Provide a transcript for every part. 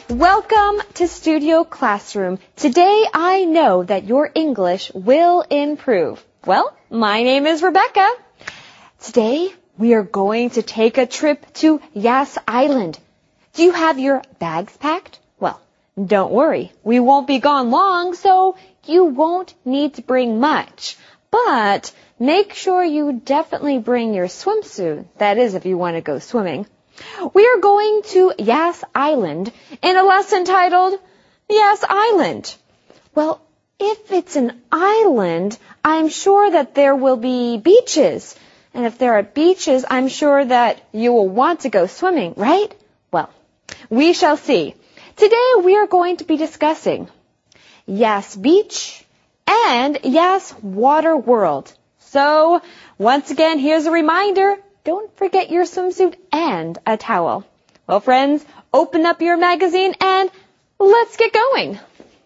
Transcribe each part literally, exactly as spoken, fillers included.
Welcome to Studio Classroom. Today I know that your English will improve. Well, my name is Rebecca. Today we are going to take a trip to Yas Island. Do you have your bags packed? Well, don't worry. We won't be gone long, so you won't need to bring much. But make sure you definitely bring your swimsuit. That is if you want to go swimming. We are going to Yas Island in a lesson titled Yas Island. Well, if it's an island, I'm sure that there will be beaches. And if there are beaches, I'm sure that you will want to go swimming, right? Well, we shall see. Today we are going to be discussing Yas Beach and Yas Water World. So, once again, here's a reminder. Don't forget your swimsuit and a towel. Well, friends, open up your magazine and let's get going.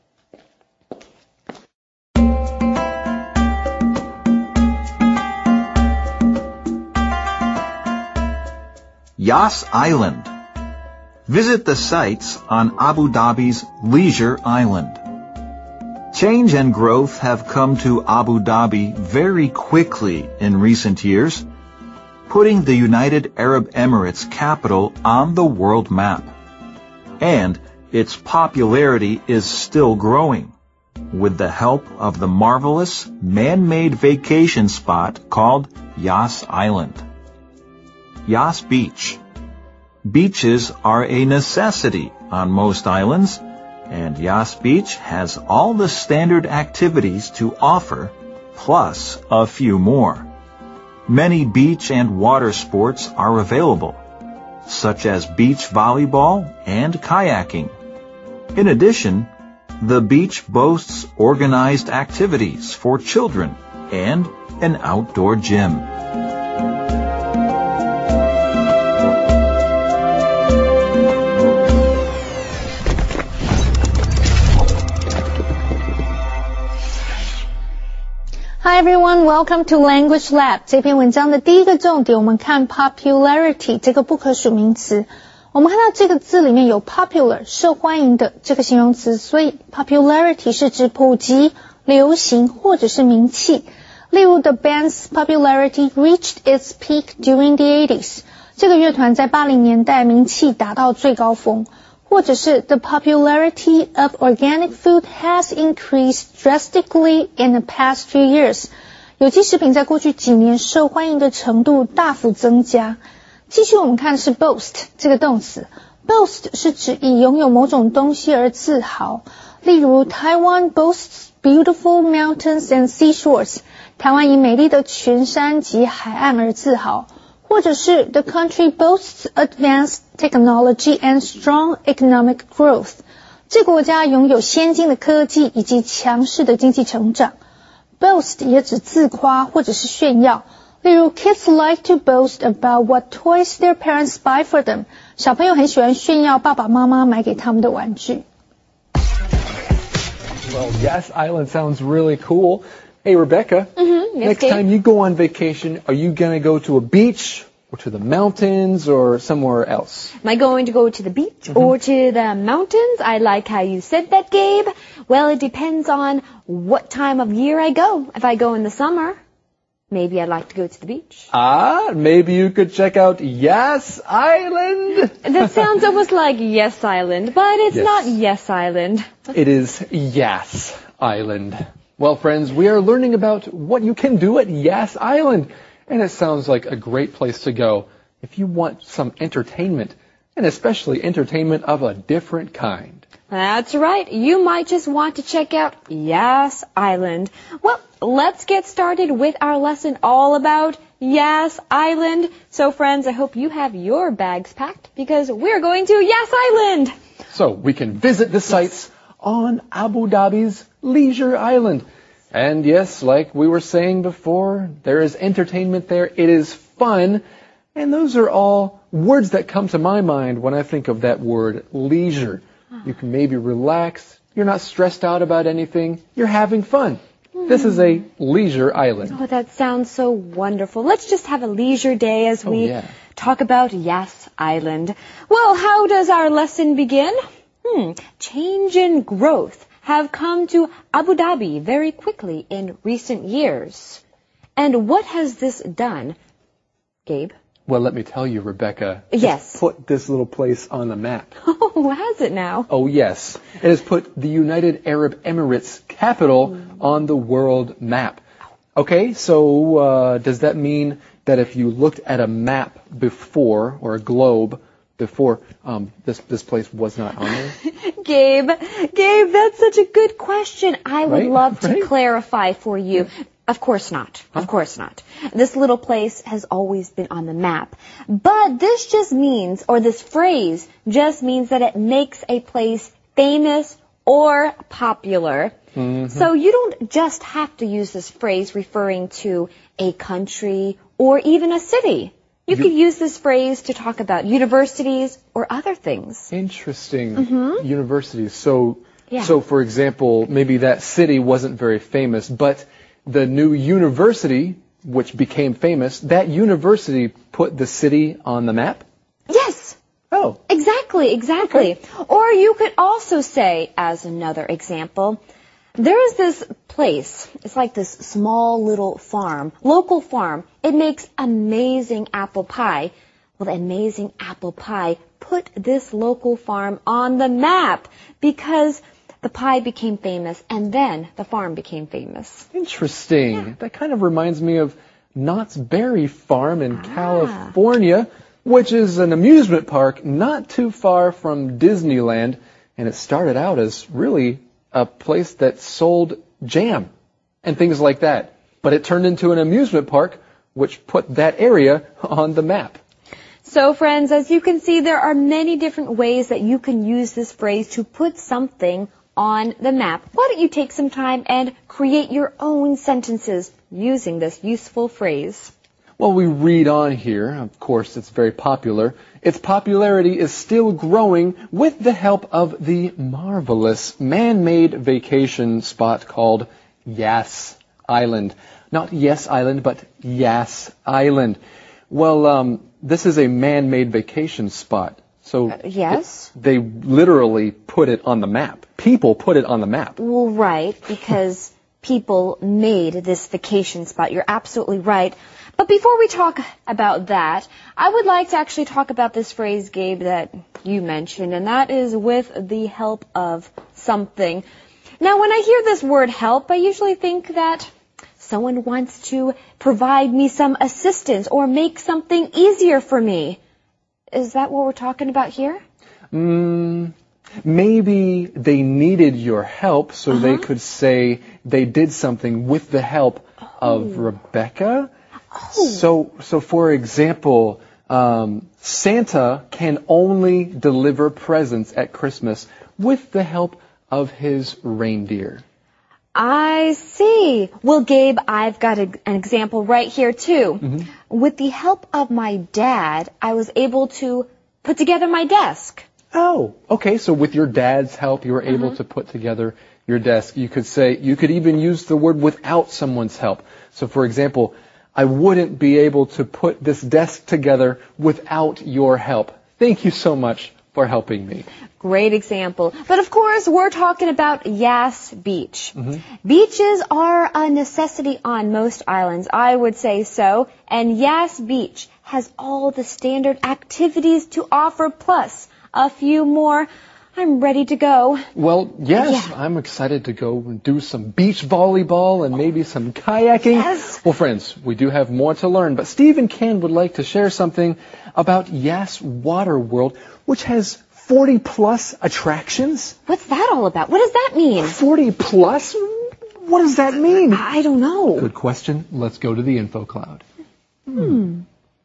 Yas Island. Visit the sites on Abu Dhabi's Leisure Island. Change and growth have come to Abu Dhabi very quickly in recent years, putting the United Arab Emirates capital on the world map. And its popularity is still growing, with the help of the marvelous man-made vacation spot called Yas Island. Yas Beach. Beaches are a necessity on most islands, and Yas Beach has all the standard activities to offer, plus a few more. Many beach and water sports are available, such as beach volleyball and kayaking. In addition, the beach boasts organized activities for children and an outdoor gym. Hi everyone, welcome to Language Lab. 这篇文章的第一个重点，我们看 popularity 这个不可数名词。我们看到这个字里面有 popular 受欢迎的这个形容词，所以 popularity 是指普及、流行或者是名气。例如 the band's popularity reached its peak during the eighties。这个乐团在八零年代名气达到最高峰。或者是 the popularity of organic food has increased drastically in the past few years。有机食品在过去几年受欢迎的程度大幅增加。继续我们看的是 boast 这个动词。boast 是指以拥有某种东西而自豪。例如 Taiwan boasts beautiful mountains and seashores。台湾以美丽的群山及海岸而自豪。或者是 the country boasts advanced technology and strong economic growth。这个国家拥有先进的科技以及强势的经济成长。boast 也指自夸或者是炫耀。例如 kids like to boast about what toys their parents buy for them。小朋友很喜欢炫耀爸爸妈妈买给他们的玩具。 Well, Yas Island sounds really cool. Hey, Rebecca, mm-hmm. Yes, next Dave. time you go on vacation, are you going to go to a beach or to the mountains or somewhere else? Am I going to go to the beach mm-hmm. or to the mountains? I like how you said that, Gabe. Well, it depends on what time of year I go. If I go in the summer, maybe I'd like to go to the beach. Ah, maybe you could check out Yas Island. That sounds almost like Yes Island, but it's yes. not Yes Island. It is Yas Island. Well, friends, we are learning about what you can do at Yas Island, and it sounds like a great place to go if you want some entertainment, and especially entertainment of a different kind. That's right. You might just want to check out Yas Island. Well, let's get started with our lesson all about Yas Island. So, friends, I hope you have your bags packed because we're going to Yas Island. So we can visit the sites on Abu Dhabi's Leisure Island. And yes, like we were saying before, there is entertainment there. It is fun. And those are all words that come to my mind when I think of that word leisure. You can maybe relax. You're not stressed out about anything. You're having fun. This is a leisure island. Oh, that sounds so wonderful. Let's just have a leisure day as we oh, yeah. talk about Yas Island. Well, how does our lesson begin? Hmm, change and growth have come to Abu Dhabi very quickly in recent years. And what has this done, Gabe? Well, let me tell you, Rebecca. Yes. It's put this little place on the map. Oh, has it now? Oh, yes. It has put the United Arab Emirates capital mm. on the world map. Okay, so uh, does that mean that if you looked at a map before, or a globe before, um, this this place was not on there? Gabe, Gabe, that's such a good question. I would right? love to right? clarify for you. Of course not. Huh? Of course not. This little place has always been on the map. But this just means, or this phrase just means that it makes a place famous or popular. Mm-hmm. So you don't just have to use this phrase referring to a country or even a city. You, you could use this phrase to talk about universities or other things. Interesting. Mm-hmm. Universities. So, yeah. so for example, maybe that city wasn't very famous, but the new university, which became famous, that university put the city on the map? Yes. Oh. Exactly, exactly. Okay. Or you could also say, as another example, there is this place, it's like this small little farm, local farm. It makes amazing apple pie. Well, the amazing apple pie put this local farm on the map because the pie became famous, and then the farm became famous. Interesting. Yeah. That kind of reminds me of Knott's Berry Farm in ah. California, which is an amusement park not too far from Disneyland, and it started out as really a place that sold jam and things like that. But it turned into an amusement park, which put that area on the map. So, friends, as you can see, there are many different ways that you can use this phrase to put something on the map. Why don't you take some time and create your own sentences using this useful phrase? Well, we read on here. Of course, it's very popular. Its popularity is still growing with the help of the marvelous man-made vacation spot called Yas Island. Not Yes Island, but Yas Island. Well, um, this is a man-made vacation spot. So uh, yes, it, they literally put it on the map. People put it on the map. Well, right, because people made this vacation spot. You're absolutely right. But before we talk about that, I would like to actually talk about this phrase, Gabe, that you mentioned, and that is with the help of something. Now, when I hear this word help, I usually think that someone wants to provide me some assistance or make something easier for me. Is that what we're talking about here? Mm, maybe they needed your help, so uh-huh. they could say they did something with the help oh. of Rebecca. Oh. So, so for example, um, Santa can only deliver presents at Christmas with the help of his reindeer. I see. Well, Gabe, I've got a, an example right here, too. Mm-hmm. With the help of my dad, I was able to put together my desk. Oh, okay. So with your dad's help, you were mm-hmm. able to put together your desk. You could say, you could even use the word without someone's help. So, for example, I wouldn't be able to put this desk together without your help. Thank you so much for helping me. Great example. But of course, we're talking about Yas Beach. Mm-hmm. Beaches are a necessity on most islands, I would say so. And Yas Beach has all the standard activities to offer, plus a few more. I'm ready to go. Well, yes, yeah. I'm excited to go and do some beach volleyball and maybe some kayaking. Yes. Well, friends, we do have more to learn, but Steve and Ken would like to share something about Yas Water World, which has forty plus attractions. What's that all about? What does that mean? forty plus? What does that mean? I don't know. Good question. Let's go to the info cloud. Hmm.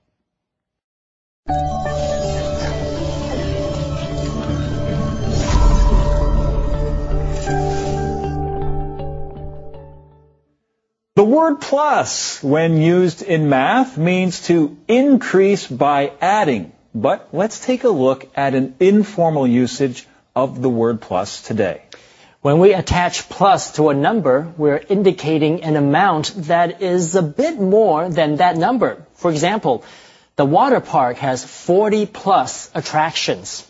The word plus, when used in math, means to increase by adding. But let's take a look at an informal usage of the word plus today. When we attach plus to a number, we're indicating an amount that is a bit more than that number. For example, the water park has forty plus attractions.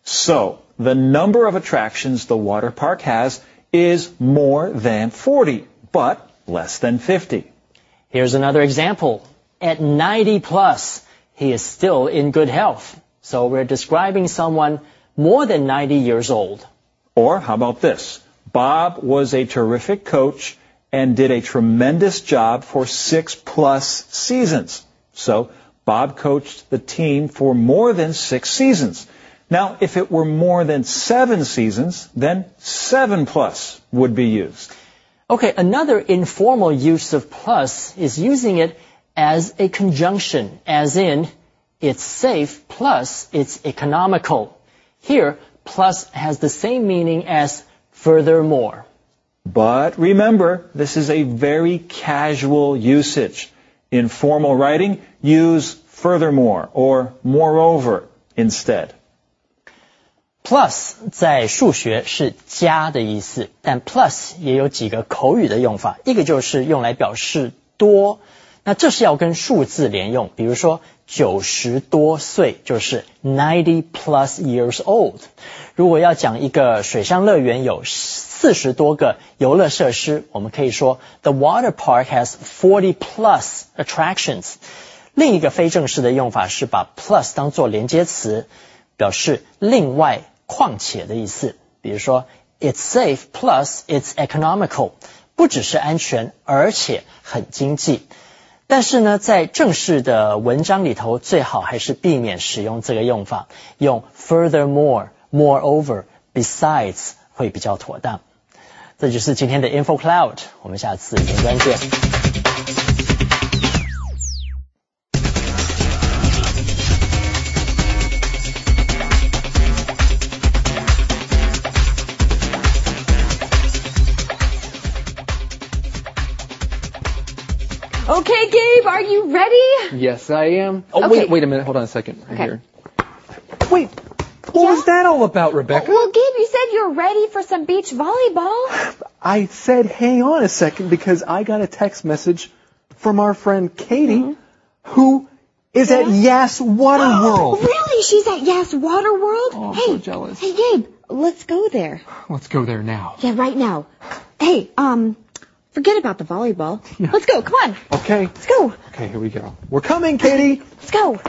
So, the number of attractions the water park has is more than forty, but less than fifty. Here's another example. At ninety plus, he is still in good health. So we're describing someone more than ninety years old. Or how about this? Bob was a terrific coach and did a tremendous job for six plus seasons. So Bob coached the team for more than six seasons. Now, if it were more than seven seasons, then seven plus would be used. Okay, another informal use of plus is using it as a conjunction, as in, it's safe plus it's economical. Here, plus has the same meaning as furthermore. But remember, this is a very casual usage. In formal writing, use furthermore or moreover instead. Plus 在数学是加的意思，但 plus 也有几个口语的用法，一个就是用来表示多，那这是要跟数字连用，比如说九十多岁就是 ninety plus years old。如果要讲一个水上乐园有四十多个游乐设施，我们可以说 The water park has forty plus attractions。另一个非正式的用法是把 plus 当作连接词，表示另外况且的意思，比如说 It's safe plus it's economical， 不只是安全，而且很经济。但是呢，在正式的文章里头，最好还是避免使用这个用法，用 furthermore、moreover、besides 会比较妥当。这就是今天的 Info Cloud， 我们下次云端见。 Okay, Gabe, are you ready? Yes, I am. Oh, Okay. wait, wait a minute. Hold on a second. Right Okay. here. Wait, what Yeah? was that all about, Rebecca? Well, Gabe, you said you're ready for some beach volleyball. I said hang on a second because I got a text message from our friend Katie, Mm-hmm. who is at Yas Water World. Really? She's at Yas Water World? Oh, I'm hey, so jealous. Hey, Gabe, let's go there. Let's go there now. Yeah, right now. Hey, um, forget about the volleyball. Yeah. Let's go. Come on. Okay. Let's go. Okay, here we go. We're coming, Katie. Let's go.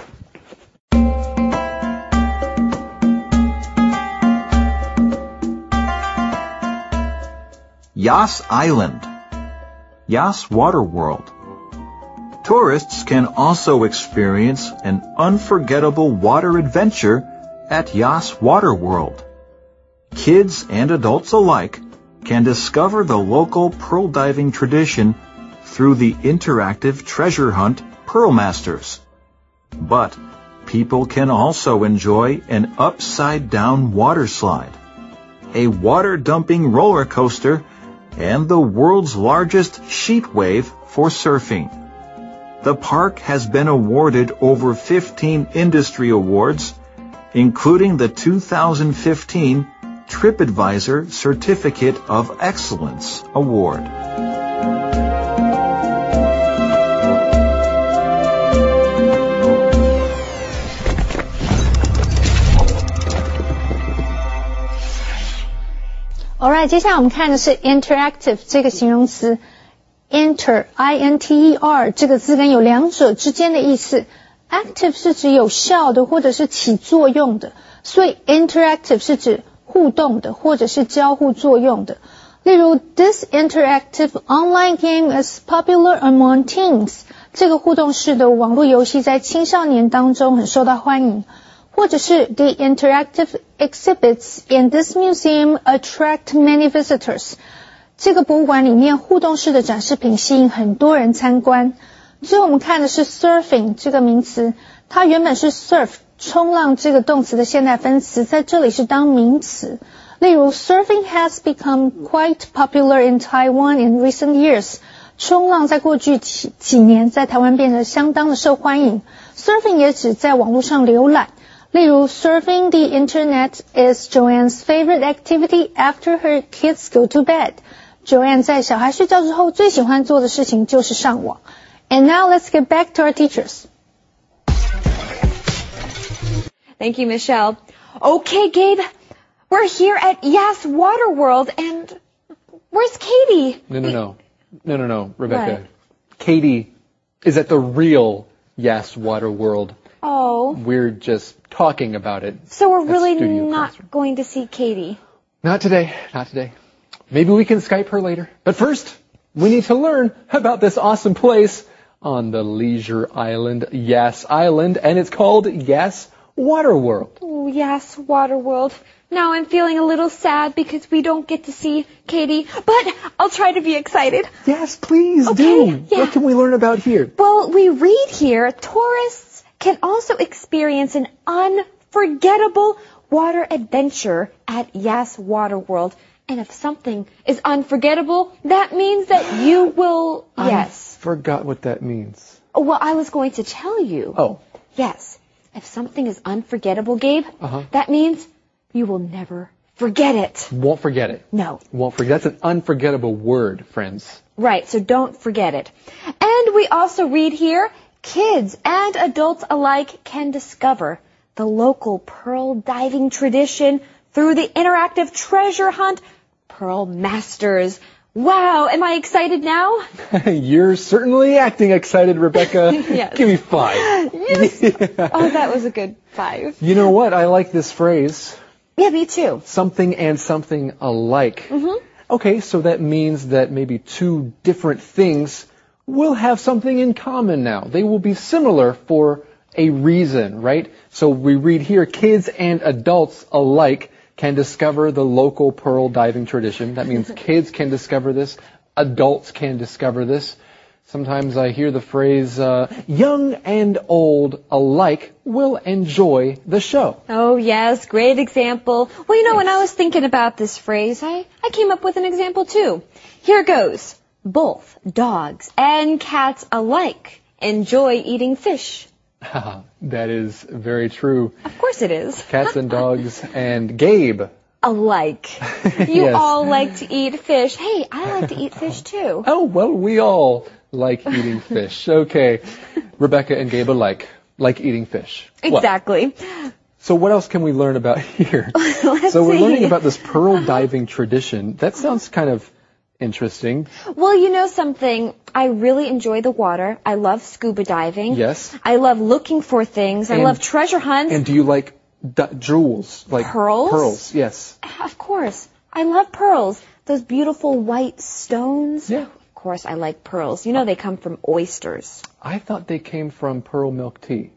Yas Island. Yas Water World. Tourists can also experience an unforgettable water adventure at Yas Water World. Kids and adults alike can discover the local pearl diving tradition through the interactive treasure hunt Pearl Masters. But people can also enjoy an upside-down water slide, a water-dumping roller coaster, and the world's largest sheep wave for surfing. The park has been awarded over fifteen industry awards, including the two thousand fifteen TripAdvisor Certificate of Excellence Award. Alright， 接下来我们看的是 interactive 这个形容词 ，inter I N T E R 这个字根有两者之间的意思。active 是指有效的或者是起作用的，所以 interactive 是指互动的或者是交互作用的。例如 This interactive online game is popular among teens。这个互动式的网络游戏在青少年当中很受到欢迎。或者是 The interactive exhibits in this museum attract many visitors。这个博物馆里面互动式的展示品吸引很多人参观。最后我们看的是 surfing 这个名词，它原本是 surf 冲浪这个动词的现代分词，在这里是当名词。例如 Surfing has become quite popular in Taiwan in recent years。冲浪在过去几几年在台湾变得相当的受欢迎。Surfing 也指在网络上浏览。例如 Surfing the internet is Joanne's favorite activity after her kids go to bed. Joanne 在小孩睡觉之后最喜欢做的事情就是上网。And now let's get back to our teachers. Thank you, Michelle. Okay, Gabe. We're here at Yas Water World, and where's Katie? No, no, no. No, no, no, Rebecca. What? Katie is at the real Yas Water World. Oh. We're just talking about it. So we're at really Studio not Classroom. going to see Katie. Not today. Not today. Maybe we can Skype her later. But first, we need to learn about this awesome place on the Leisure Island, Yas Island, and it's called Yas Water World. Oh, Yas Water World. Now I'm feeling a little sad because we don't get to see Katie, but I'll try to be excited. Yes, please Okay, do. yeah. What can we learn about here? Well, we read here, tourists can also experience an unforgettable water adventure at Yas Water World. And if something is unforgettable, that means that you will, yes. I forgot what that means. Well, I was going to tell you. Oh. Yes. If something is unforgettable, Gabe, Uh-huh. that means you will never forget it. Won't forget it. No. Won't forget. That's an unforgettable word, friends. Right, so don't forget it. And we also read here, kids and adults alike can discover the local pearl diving tradition through the interactive treasure hunt Pearl Masters. Wow, am I excited now? You're certainly acting excited, Rebecca. Yes. Give me five. Yes. Oh, that was a good five. You know what? I like this phrase. Yeah, me too. Something and something alike. Mm-hmm. Okay, so that means that maybe two different things will have something in common now. They will be similar for a reason, right? So we read here, kids and adults alike can discover the local pearl diving tradition. That means kids can discover this, adults can discover this. Sometimes I hear the phrase, uh, young and old alike will enjoy the show. Oh, yes, great example. Well, you know, when I was thinking about this phrase, I, I came up with an example too. Here goes. Both dogs and cats alike enjoy eating fish. That is very true. Of course it is. Cats and dogs and Gabe. Alike. You Yes. all like to eat fish. Hey, I like to eat fish too. Oh, well, we all like eating fish. Okay. Rebecca and Gabe alike like eating fish. Well, Exactly. so what else can we learn about here? Let's so we're see. learning about this pearl diving tradition. That sounds kind of interesting. Well, you know something? I really enjoy the water. I love scuba diving. Yes. I love looking for things. I And- love treasure hunts. And do you like d- jewels? Like Pearls? Pearls, yes. Of course. I love pearls. Those beautiful white stones. Yeah. Of course, I like pearls. You know they come from oysters. I thought they came from pearl milk tea.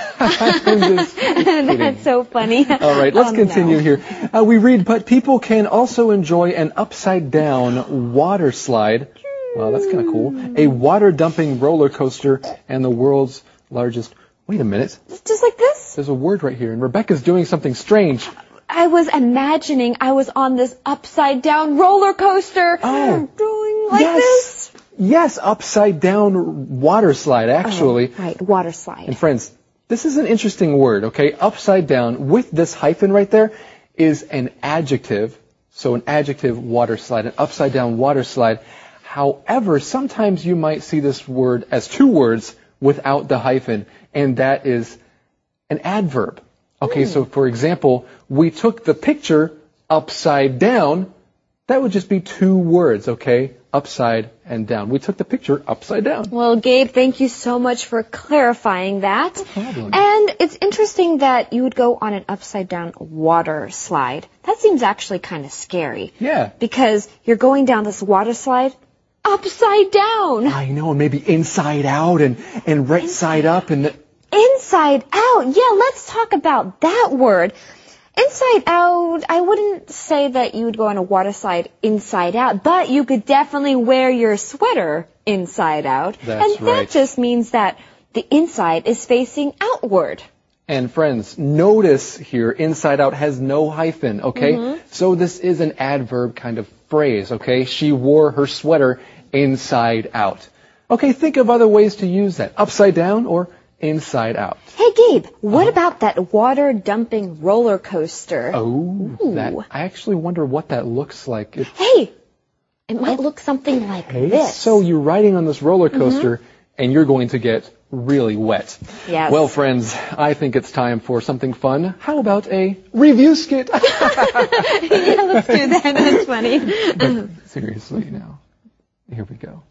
I'm just kidding. That's so funny. All right, let's Oh, continue no. here. Uh, we read, but people can also enjoy an upside-down water slide. Wow, that's kind of cool. A water-dumping roller coaster and the world's largest... Wait a minute. Just like this? There's a word right here, and Rebecca's doing something strange. I was imagining I was on this upside down roller coaster. Oh. Doing like yes. this. Yes, upside-down water slide, actually. Oh, right, water slide. And friends, this is an interesting word, okay? Upside down, with this hyphen right there, is an adjective. So an adjective water slide, an upside down water slide. However, sometimes you might see this word as two words without the hyphen, and that is an adverb. Okay, so for example, we took the picture upside down. That would just be two words, okay? Upside and down. We took the picture upside down. Well, Gabe, thank you so much for clarifying that. No problem. And it's interesting that you would go on an upside down water slide. That seems actually kind of scary. Yeah. Because you're going down this water slide upside down. I know, and maybe inside out and, and right side up and the, Inside out. Yeah, let's talk about that word. Inside out, I wouldn't say that you would go on a water slide inside out, but you could definitely wear your sweater inside out. That's and that right. just means that the inside is facing outward. And friends, notice here, inside out has no hyphen, okay? Mm-hmm. So this is an adverb kind of phrase, okay? She wore her sweater inside out. Okay, think of other ways to use that. Upside down or inside out. Hey, Gabe, what about that water dumping roller coaster? Oh, Ooh. that, I actually wonder what that looks like. It, Hey, it might look something like okay, this. so you're riding on this roller coaster and you're going to get really wet. Yes. Well, friends, I think it's time for something fun. How about a review skit? Yeah, let's do that. That's funny. But seriously now, here we go.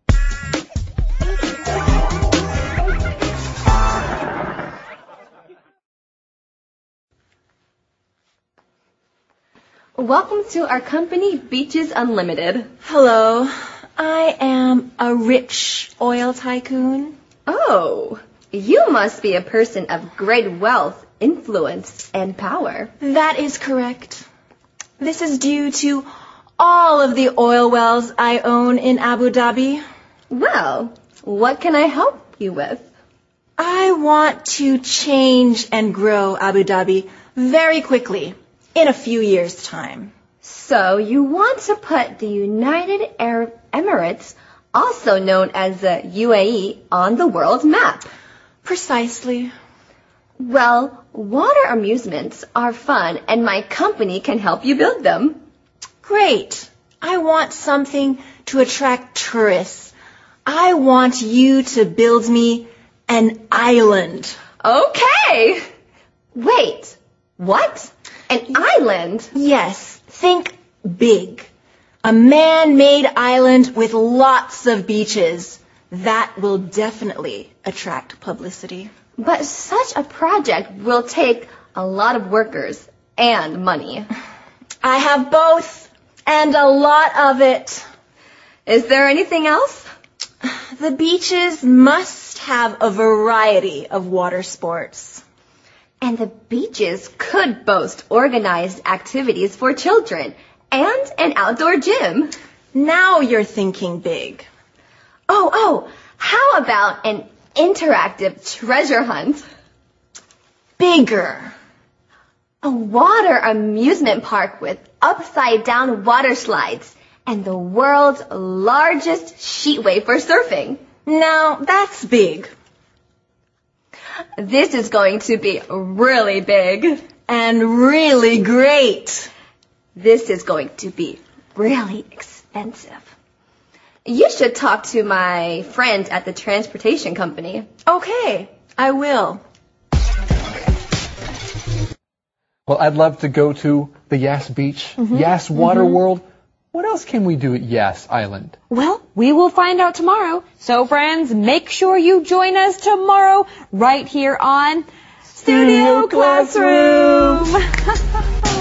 Welcome to our company, Beaches Unlimited. Hello, I am a rich oil tycoon. Oh, you must be a person of great wealth, influence, and power. That is correct. This is due to all of the oil wells I own in Abu Dhabi. Well, what can I help you with? I want to change and grow Abu Dhabi very quickly, in a few years' time. So you want to put the United Arab Emirates, also known as the U A E, on the world map. Precisely. Well, water amusements are fun, and my company can help you build them. Great. I want something to attract tourists. I want you to build me an island. Okay. Wait, what? An island? Yes, think big. A man-made island with lots of beaches. That will definitely attract publicity. But such a project will take a lot of workers and money. I have both, and a lot of it. Is there anything else? The beaches must have a variety of water sports. And the beaches could boast organized activities for children and an outdoor gym. Now you're thinking big. Oh, oh, how about an interactive treasure hunt? Bigger. A water amusement park with upside-down water slides and the world's largest sheetway for surfing. Now that's big. This is going to be really big. And really great. This is going to be really expensive. You should talk to my friend at the transportation company. Okay, I will. Well, I'd love to go to the Yas Beach, mm-hmm. Yas Water mm-hmm. World. What else can we do at Yas Island? Well, we will find out tomorrow. So, friends, make sure you join us tomorrow right here on Studio Classroom.